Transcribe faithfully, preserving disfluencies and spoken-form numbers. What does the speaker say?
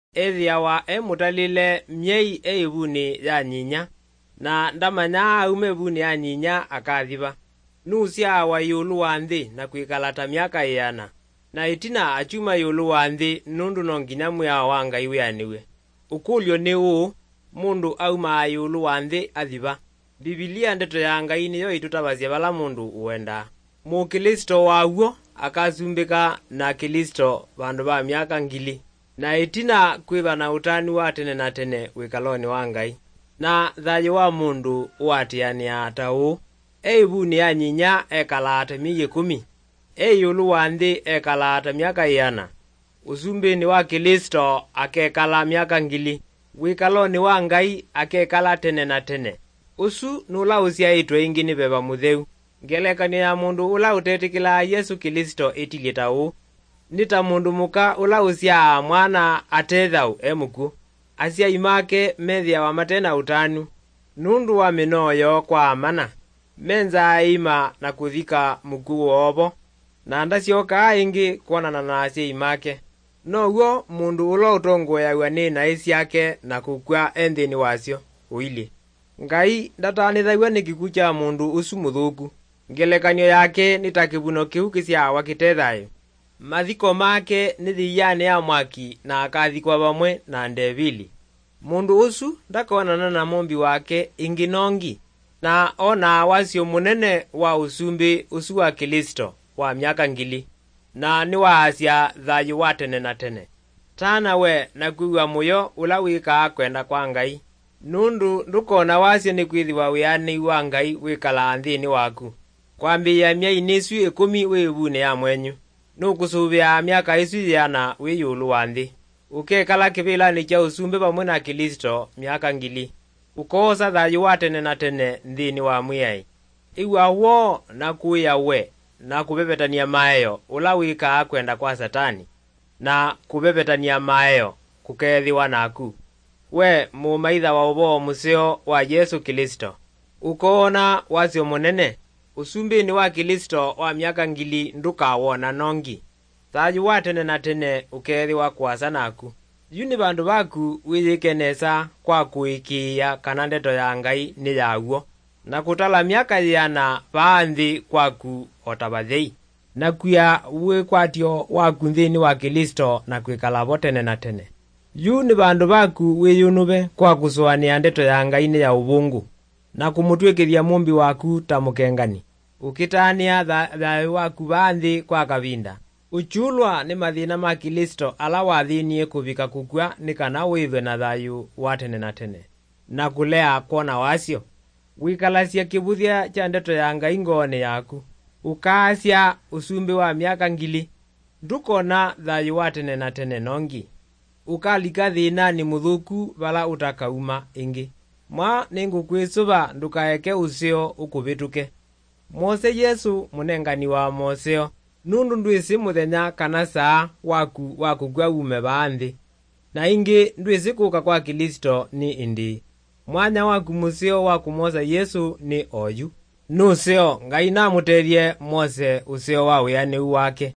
ethiawa emutalile myei eivuni ya nyinya, na ndamanya aume vuni ya nyinya akathiva. Nuusyawa yulu wa nthi na kwikalata myaka iyana, na itina achuma yulu wa nthi nundu no nginya mwiao wa Ngai wianiwe. Ukulyo ni uu, mundu aumaa yulu wa nthi athiva. Bibilia ndeto ya Ngai niyo itutavasya vala mundu uenda. Mukilisto waw'o akasumbika na Kilisto vandu va myaka ngili, na itina kwiva na utani wa tene na tene wikaloni wa Ngai. Na thayu wa mundu uatiania ta uu: eivuni ya nyinya ekalata miyi kumi, eyulu wa nthi ekalata myaka iyana, usumbini wa Kilisto akekala myaka ngili, wikaloni wa Ngai akekala tene na tene. Usu nula usyaitwe ingi ni veva mutheu. Ngelekanio ya mundu ula utetikila Yesu Kilisto itilie ta uu: nita mundu muka ula usyaa mwana atethau emuku, asyai make methiawa matena utanu, nundu wa minoyo kwa amana, menza ima na kuthika muku wovo, na ndasyokaa ingi kuonana na asyai make. Noguo mundu ula utongoeawa ni nai syake na kukwa enthini wasyo uili. Ngai ndatanithagwa ni kiku kya mundu usu muthuku. Ngelekanio yake ni ta kivuno kiu kisyawa kitethayo. Mathiko make ni thiyane ya mwaki na akathikwa vamwe na ndevili. Mundu usu ndakonana na mumbi wake ingi nongi, na ona wasyo munene wa usumbi usu wa Kilisto wa myaka ngili, na ni waasya thayu wa tene na tene. Tana we na kuiwa muyo ula wikaa kwenda kwa Ngai, nundu ndukona wasyo ni kwithiwa wiani wa Ngai wikala nthini waku. Kwambiia myai isu ikumi wivune ya mwenyu, nukusuvia myaka isu yana wi yulu wa nthi, ukekala kivilani kya usumbi vamwe na Kilisto myaka ngili, ukoosa thayu wa tene na tene nthini wa mwiai. Iwa wo na kuya we na kuvevetania maeo ula wikaa kwenda kwa Satani, na kuvevetania maeo kukethiwa naku. We mumaitha wa uvoo museo wa Yesu Kilisto, ukoona wasyo munene usumbini wa Kilisto wa myaka ngili ndukawona nongi. Thayu wa tene na tene ukethiwa kwasa naku. Yu ni vandu vaku wiyikenesa kwa kuikiia kana ndeto ya Ngai ni yaw'o, na kutala myaka yana vaa nthi kwaku otavathei, na kwia wikwatyo waku nthini wa Kilisto na kwikala vo tene na tene. Yu ni vandu vaku wiyunuve kwa kusuania ndeto ya Ngai ni ya uvungu, na kumutwikithia mumbi waku ta mukengani, ukitania thayu waku vaa nthi kwa kavinda. Uchulwa ni mathina ma Kilisto ala wathinie kuvika kukwa ni kana withwe na thayu wa tene na tene, na kulea kona wasyo. Wikalasya kivuthya cha ndeto ya Ngai ngooni yaku, ukaasya usumbi wa myaka ngili, ndukona thayu wa tene na tene nongi. Ukalika thina ni muthuku vala utakauma ingi. Mwa ningukwisuva ndukaeke useo ukuvituke. Mose Yesu munengani wa moseo, nundu ndwisi muthenya kana saa waku wakukwa ume vaa nthi, na ingi ndwisi kuka kwa Kilisto ni indi. Mwanya waku museo wa kumosa Yesu ni oyu. Nuseo Ngai namutethie Mose useo wa wiani wake.